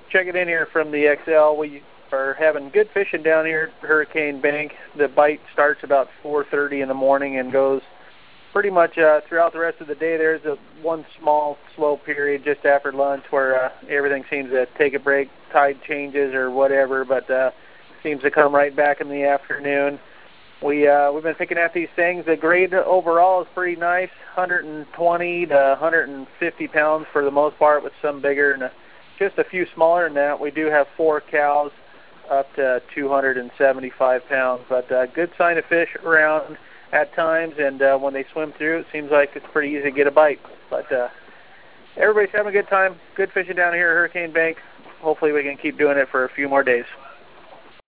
checking in here from the XL. We are having good fishing down here at Hurricane Bank. The bite starts about 4:30 in the morning and goes pretty much throughout the rest of the day. There's one small slow period just after lunch where everything seems to take a break, tide changes or whatever, but seems to come right back in the afternoon. We've been picking at these things. The grade overall is pretty nice, 120 to 150 pounds for the most part, with some bigger and just a few smaller than that. We do have 4 cows up to 275 pounds, but good sign of fish around at times, and when they swim through, it seems like it's pretty easy to get a bite. But everybody's having a good time. Good fishing down here at Hurricane Bank. Hopefully we can keep doing it for a few more days.